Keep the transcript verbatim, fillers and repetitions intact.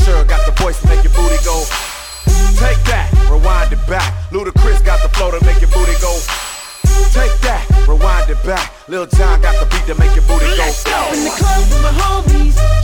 Usher got the voice to make your booty go. Take that, rewind it back. Ludacris got the flow to make your booty go. Take that, rewind it back. Lil Jon got the beat to make your booty go. Let's go in the club with my homies.